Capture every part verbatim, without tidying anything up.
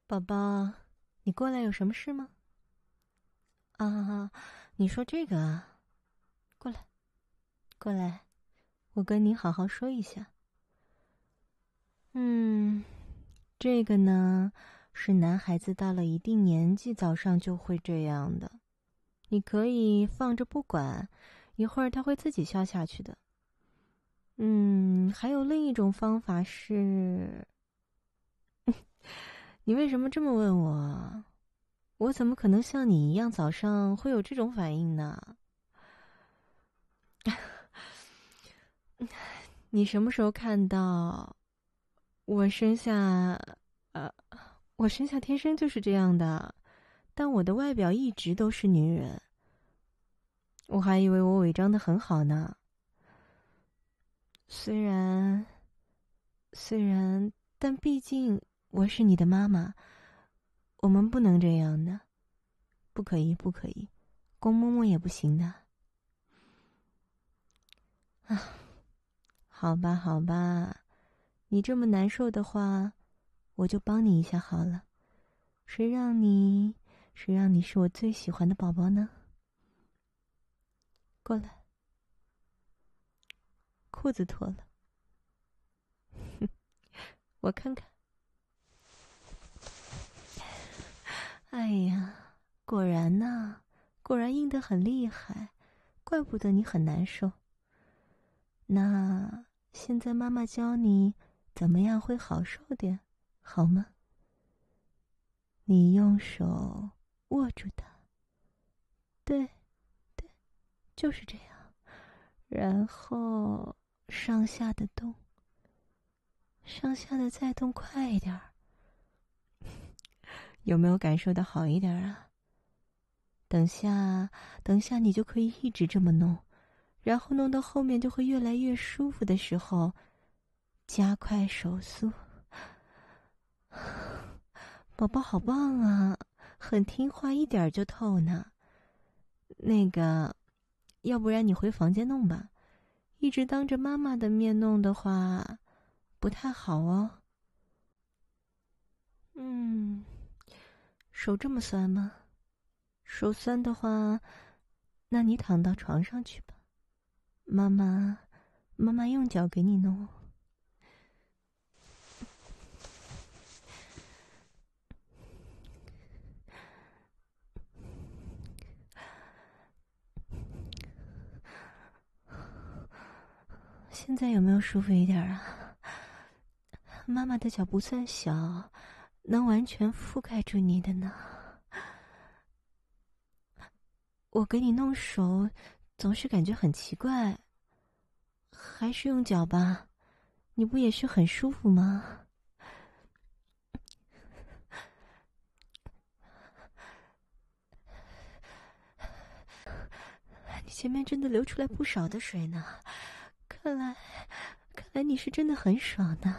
宝宝，你过来有什么事吗？啊，你说这个啊？过来，过来，我跟你好好说一下。嗯，这个呢，是男孩子到了一定年纪，早上就会这样的。你可以放着不管，一会儿他会自己消下去的。嗯，还有另一种方法是，你为什么这么问我？我怎么可能像你一样早上会有这种反应呢？你什么时候看到我生下，呃，我生下天生就是这样的，但我的外表一直都是女人，我还以为我伪装的很好呢。虽然，虽然，但毕竟我是你的妈妈，我们不能这样的，不可以，不可以，公嬷嬷也不行的。啊，好吧，好吧，你这么难受的话，我就帮你一下好了。谁让你，谁让你是我最喜欢的宝宝呢？过来，裤子脱了，我看看。哎呀，果然呐，果然硬得很厉害，怪不得你很难受。那现在妈妈教你怎么样会好受点，好吗？你用手握住它，对，对，就是这样。然后上下的动，上下的再动快一点儿。有没有感受到好一点啊？等下，等下你就可以一直这么弄，然后弄到后面就会越来越舒服的时候，加快手速。宝宝好棒啊，很听话，一点就透呢。那个，要不然你回房间弄吧，一直当着妈妈的面弄的话，不太好哦。嗯，手这么酸吗？手酸的话，那你躺到床上去吧。妈妈，妈妈用脚给你弄。现在有没有舒服一点啊？妈妈的脚不算小，能完全覆盖住你的呢。我给你弄手，总是感觉很奇怪。还是用脚吧，你不也是很舒服吗？你前面真的流出来不少的水呢，看来，看来你是真的很爽呢。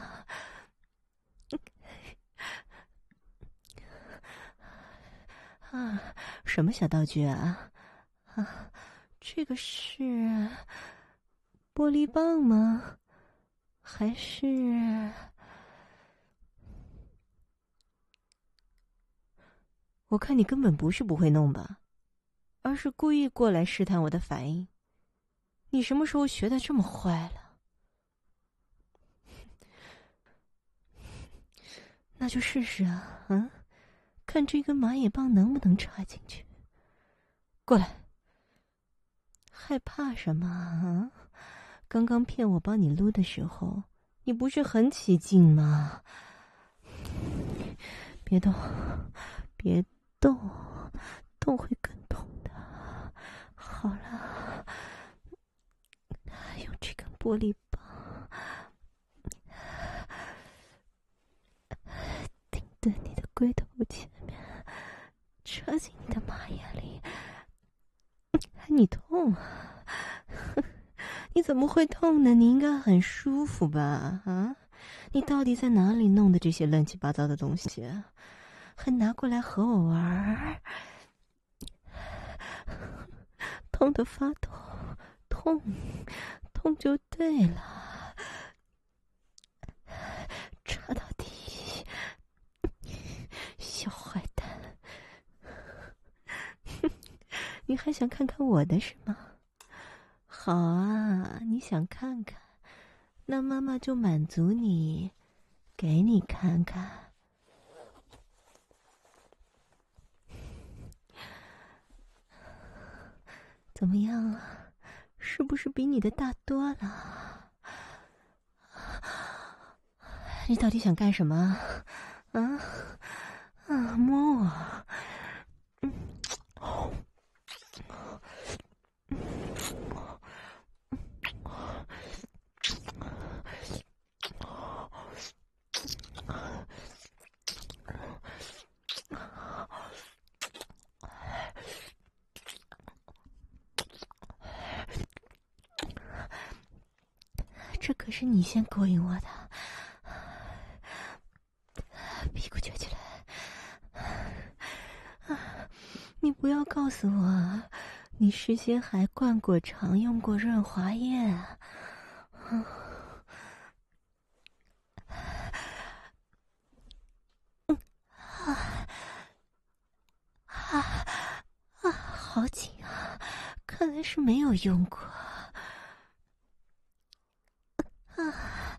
啊，什么小道具啊？啊，这个是玻璃棒吗？还是……我看你根本不是不会弄吧，而是故意过来试探我的反应。你什么时候学得这么坏了？那就试试啊，嗯，看这根麻野棒能不能插进去。过来，害怕什么啊？刚刚骗我帮你撸的时候，你不是很起劲吗？别动，别动，动会更痛的。好了，用这根玻璃棒顶在你的龟头前面，插进你的马眼里。你痛啊？你怎么会痛呢？你应该很舒服吧？啊，你到底在哪里弄的这些乱七八糟的东西啊？还拿过来和我玩儿？痛得发抖，痛，痛就对了，插到底， 还想看看我的是吗？好啊，你想看看，那妈妈就满足你，给你看看。怎么样啊？是不是比你的大多了？你到底想干什么？啊啊！摸我！嗯，哦，这可是你先勾引我的，屁股撅起来！你不要告诉我，你事先还灌过肠，用过润滑液啊？啊啊啊！好紧啊！看来是没有用过。啊！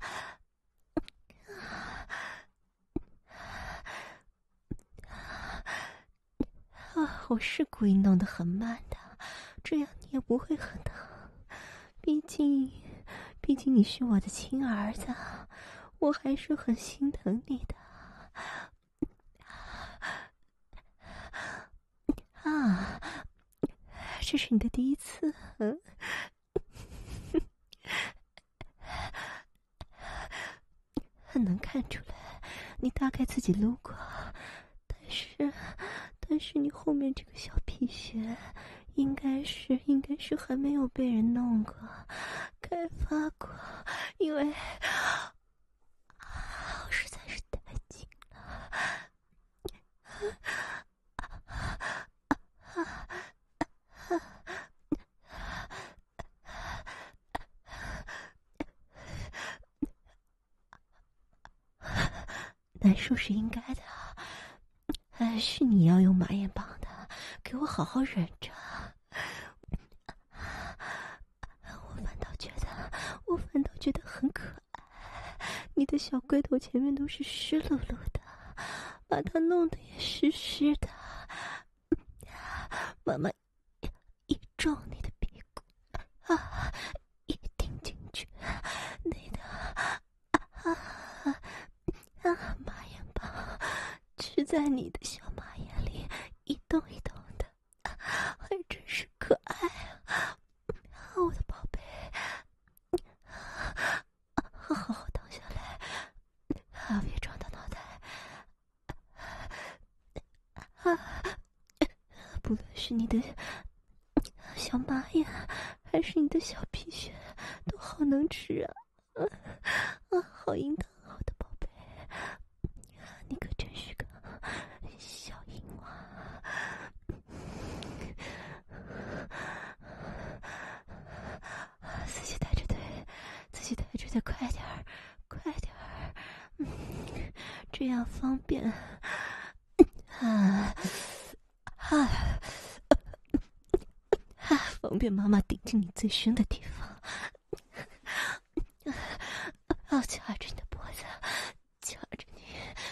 啊！我是故意弄得很慢的，这样你也不会很疼。毕竟，毕竟你是我的亲儿子，我还是很心疼你的。啊！这是你的第一次，嗯？很能看出来，你大概自己撸过，但是，但是你后面这个小皮靴，应该是，应该是还没有被人弄过，开发过，因为，啊，实在是太紧了。难受是应该的，哎，是你要用马眼棒的，给我好好忍着。我反倒觉得，我反倒觉得很可爱。你的小龟头前面都是湿漉漉的，把它弄得也湿湿的。妈妈一撞你的屁股，啊，一顶进去，那个啊啊，马眼棒只在你的小马眼里一动一动的，还真是可爱啊！我的宝贝，好好躺下来，啊，别撞到脑袋。啊，不论是你的小马眼，还是你的小皮靴，都好能吃啊！啊啊，好淫荡啊，我的宝贝，你可真是个小淫娃。自己抬着腿，自己抬着腿，快点儿，快点儿，嗯，这样方便。啊啊啊！方便妈妈顶进你最深的地方。啊，掐着你的脖子，掐着你。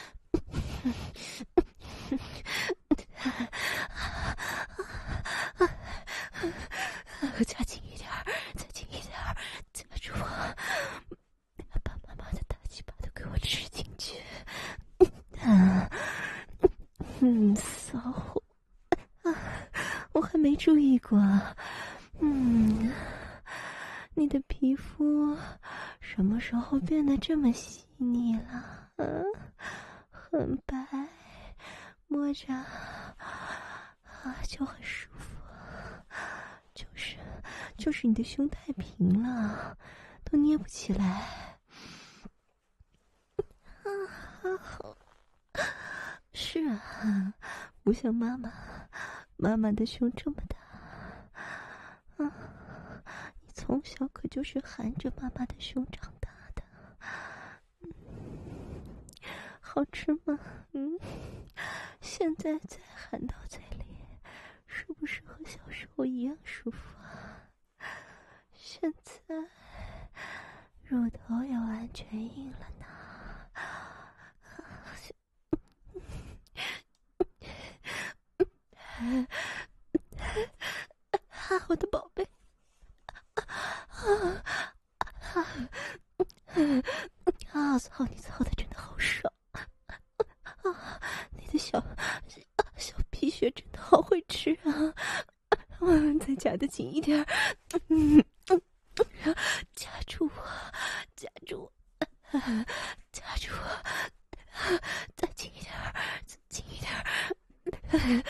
掐紧一点，再紧一点，夹住我，把妈妈的大鸡巴都给我吃进去。啊，嗯，骚货啊！我还没注意过。嗯，你的皮肤什么时候变得这么细腻了？嗯，很白，摸着啊就很舒服。就是就是你的胸太平了，都捏不起来。啊，好，是啊，不像妈妈，妈妈的胸这么大。啊，你从小可就是含着妈妈的胸长大的。嗯，好吃吗？嗯，现在再含到嘴里，是不是和小时候候一样舒服啊。现在乳头也完全硬了呢。啊，我的宝贝！啊啊啊！操你操的真的好爽啊！你的小小屁穴真的好会吃啊！嗯，再夹得紧一点，嗯嗯，夹住我，夹住我，夹住我，再紧一点，再紧一点。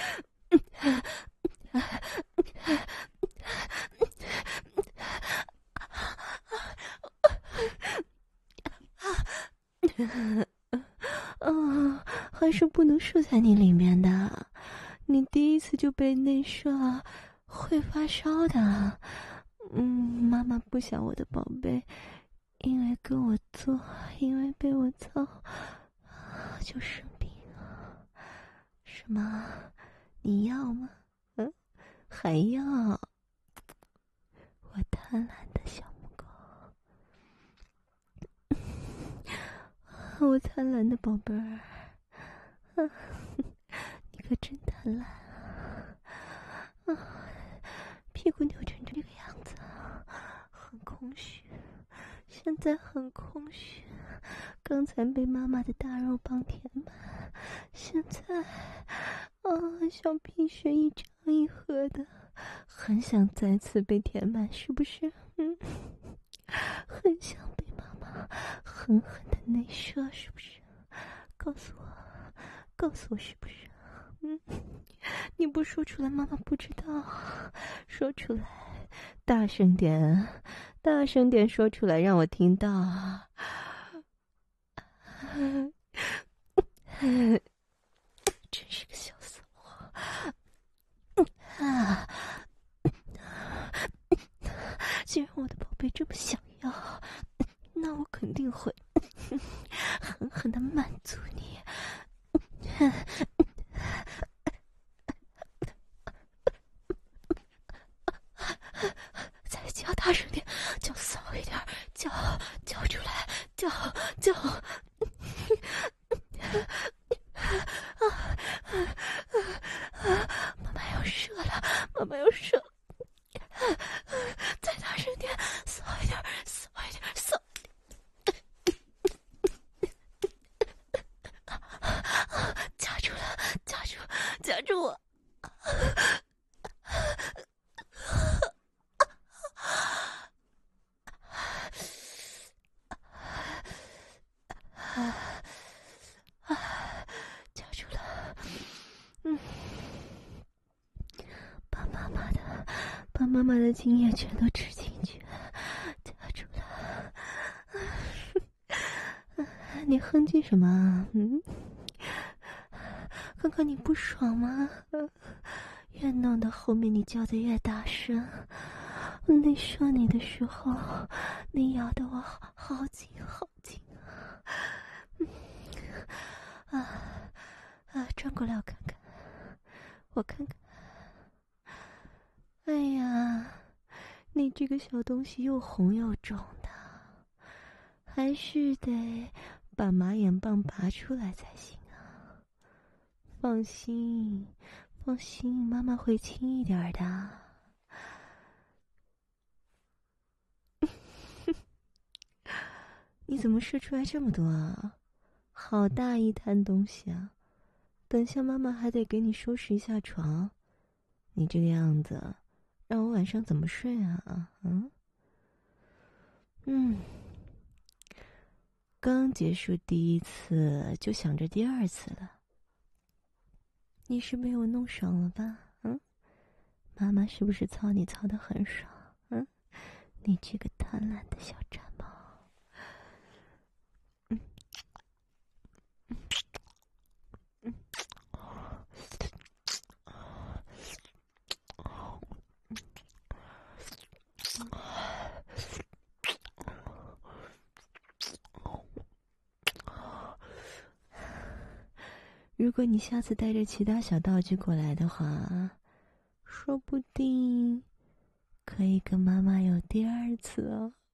啊，还是不能射在你里面的。你第一次就被内射，会发烧的。嗯，妈妈不想我的宝贝因为跟我做，因为被我操，就生病了。什么？你要吗？嗯，还要？我贪婪的小母狗。我贪婪的宝贝儿，啊，你可真贪婪啊！啊，屁股扭成这个样子，很空虚，现在很空虚。刚才被妈妈的大肉棒填满，现在啊，小屁穴一张一合的，很想再次被填满，是不是？嗯，很想被妈妈狠狠的内射，是不是？告诉我，告诉我是不是？嗯，你不说出来，妈妈不知道。说出来，大声点，大声点说出来，让我听到。真是个小骚货啊！既然我的宝贝这么想要，那我肯定会狠狠的满足你。再叫大声点，叫骚一点，叫叫出来，叫叫！妈妈要射了，妈妈要射了！再大声点，骚一点，骚一点，骚！夹住了，夹住，夹住我！夹住了，嗯，把妈妈的，把妈妈的精液全都吃进去，夹住了。你哼唧什么？嗯，刚刚你不爽吗？越弄到后面，你叫的越大声。内射你的时候，你咬得我好好紧好紧啊！嗯啊啊！转过来我看看，我看看。哎呀，你这个小东西又红又肿的，还是得把马眼棒拔出来才行啊！放心，放心，妈妈会轻一点的。你怎么射出来这么多啊？好大一滩东西啊！等下妈妈还得给你收拾一下床，你这个样子，让我晚上怎么睡啊？嗯嗯，刚结束第一次就想着第二次了，你是被我弄爽了吧？嗯，妈妈是不是操你操得很爽？嗯，你这个贪婪的小馋猫。嗯嗯嗯。如果你下次带着其他小道具过来的话，说说不定可以跟妈妈有第二次哦。